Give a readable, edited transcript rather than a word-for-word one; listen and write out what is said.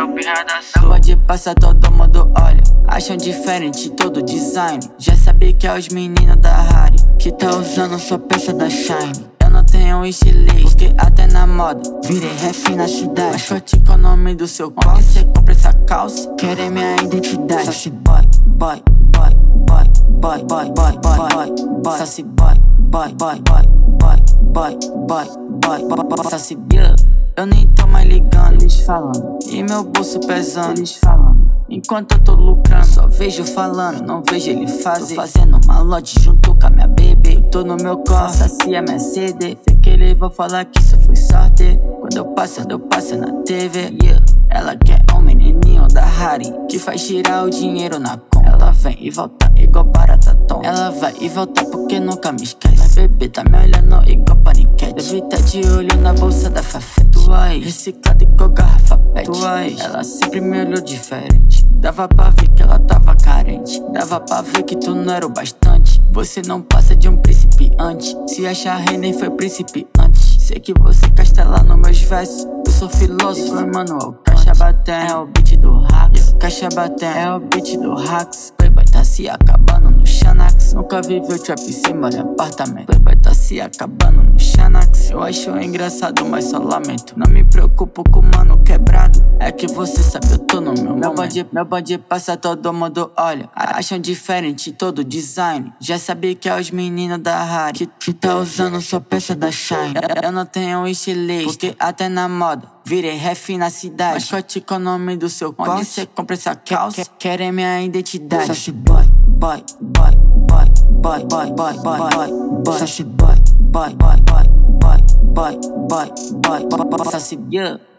o pirra da sua. Pode passar, todo mundo olha, acham diferente todo design. Já sabe que é os meninos da Harry que tá usando sua peça da Shine. Eu não tenho um estilista, porque até na moda virei ref na cidade. Mas corte com o nome do seu corte, cê compra essa calça, querem minha identidade. Sassy boy, boy, boy, boy, boy, boy, boy, boy, boy, boy. Sassy boy, boy, boy, boy, boy, boy, boy, boy, boy, boy. Sassy yeah. Eu nem tô mais ligando, eles falando, e meu bolso pesando, eles falando. Enquanto eu tô lucrando, só vejo falando, não vejo ele fazer. Tô fazendo uma lote junto com a minha baby. Eu tô no meu corpo, sacia minha CD. Sei que ele vai falar que isso foi sorte. Quando eu passo na TV, yeah. Ela quer um menininho da Harry que faz girar o dinheiro na conta. Ela vem e volta igual barata tonta. Ela vai e volta porque nunca me esquece. Mas bebê tá me olhando igual paniquete. Deve tá de olho na bolsa da Fafete. Tua ex, reciclada igual garrafa pet. Tua ex, ela sempre me olhou diferente. Dava pra ver que ela tava carente. Dava pra ver que tu não era o bastante. Você não passa de um principiante. Se achar rei nem foi principiante. Sei que você castela nos meus versos. Eu sou filósofo, mano. Caixa batem é o beat do Hacks. Caixa batem é o beat do Hacks. Playboy tá se acabando no Xanax. Nunca viveu trap sem mora em apartamento. Playboy tá se acabando no Xanax. Eu acho engraçado, mas só lamento. Não me preocupo com o mano quebrado. É que você sabe, eu tô no meu momento. Meu bonde passa, todo mundo olha, acham diferente todo design. Já sabia que é os meninos da Harry que tá usando sua peça da Shine. Eu não tenho um estilista, porque até na moda virei ref na cidade. Mas corte com o nome do seu corte, onde cê compra essa calça, querem minha identidade. Sassy boy, boy, boy, boy, boy, boy, boy, boy, boy, boy. Sassy boy, boy, boy, boy, boy, boy, boy, boy, boy, boy. Sassy yeah.